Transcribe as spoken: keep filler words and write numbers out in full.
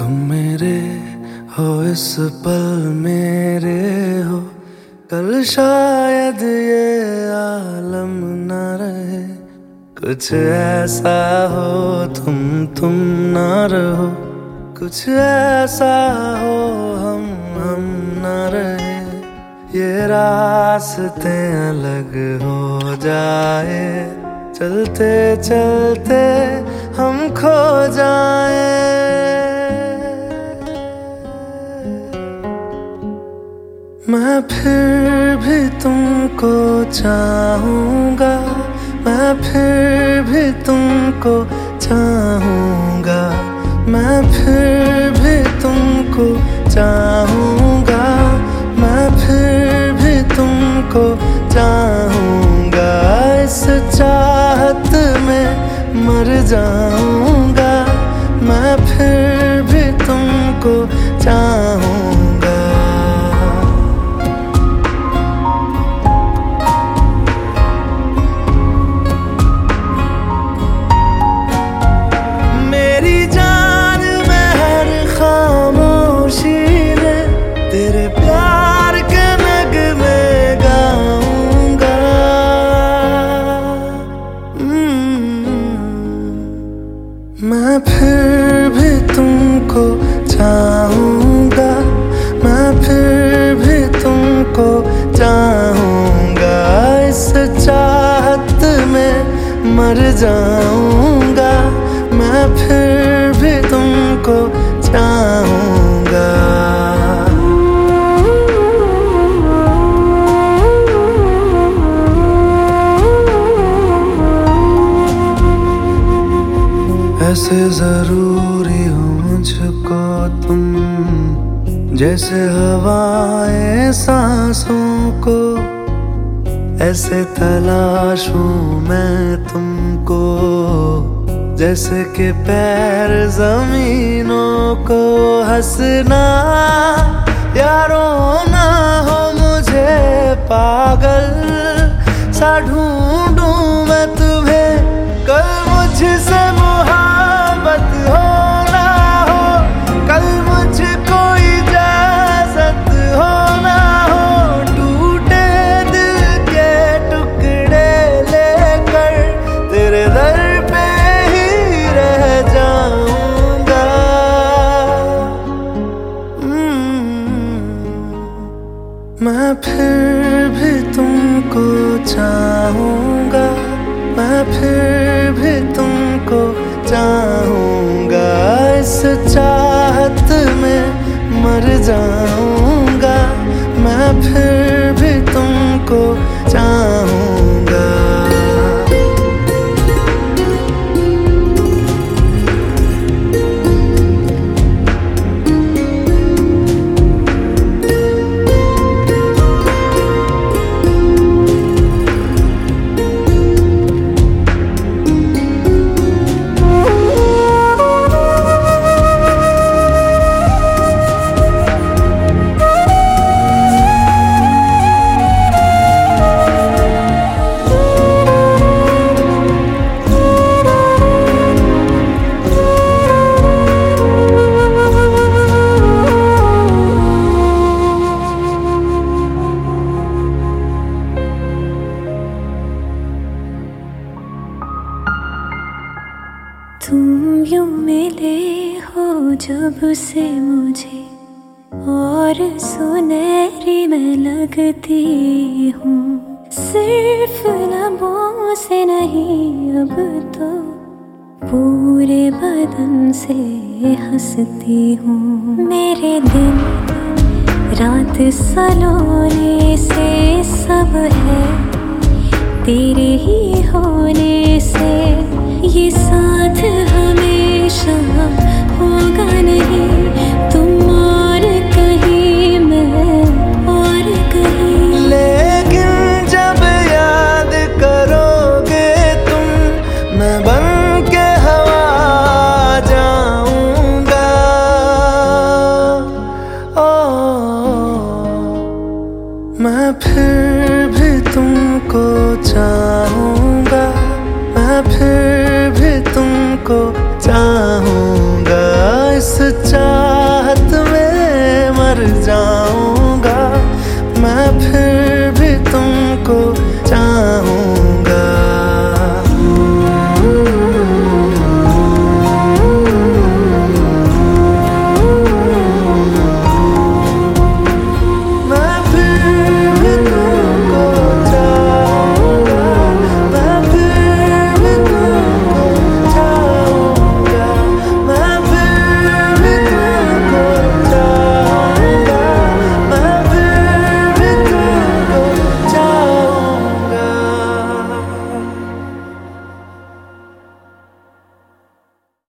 तुम मेरे हो इस पल मेरे हो, कल शायद ये आलम न रहे। कुछ ऐसा हो तुम तुम ना रहो, कुछ ऐसा हो हम हम ना रहे। ये रास्ते अलग हो जाए, चलते चलते हम खो जाए। मैं फिर भी तुमको चाहूँगा, मैं फिर भी तुमको चाहूँगा, मैं फिर भी तुमको चाहूँगा, मैं फिर भी तुमको चाहूँगा। इस चाहत में मर जाऊँगा, मैं फिर भी तुमको चाहूँगा। मेरी जान में हर खामोशी में तेरे प्यार के नगमे गाऊंगा। मैं फिर भी तुमको चाहूँगा, मैं फिर भी तुमको चाहूँगा। इस चाहत में मर जाऊँगा, मैं फिर भी तुमको चाहूँगा। ऐसे जरूरी हो मुझको तुम, जैसे हवाएं सांसों को। ऐसे तलाशूं मैं तुमको, जैसे कि पैर जमीनों को। हंसना या रोना हो मुझे पागल सा ढूंढूं मैं तुम्हें। कल मुझसे मोहब्बत हो ना हो, कल मुझको इजाजत हो ना हो। टूटे दिल के टुकड़े लेकर तेरे दर पे ही रह जाऊंगा। मैं फिर भी तुमको चाहूँगा, मैं फिर भी तुमको चाहूँगा। इस चाहत में मर जाऊँगा, मैं फिर भी तुमको चाहूँगा। तुम यूं मिले हो जब से मुझे, और सुनहरी मैं लगती हूँ। सिर्फ लबों से नहीं अब तो पूरे बदन से हंसती हूँ। मेरे दिन रात सलोने से सब है तेरे ही होने से। ये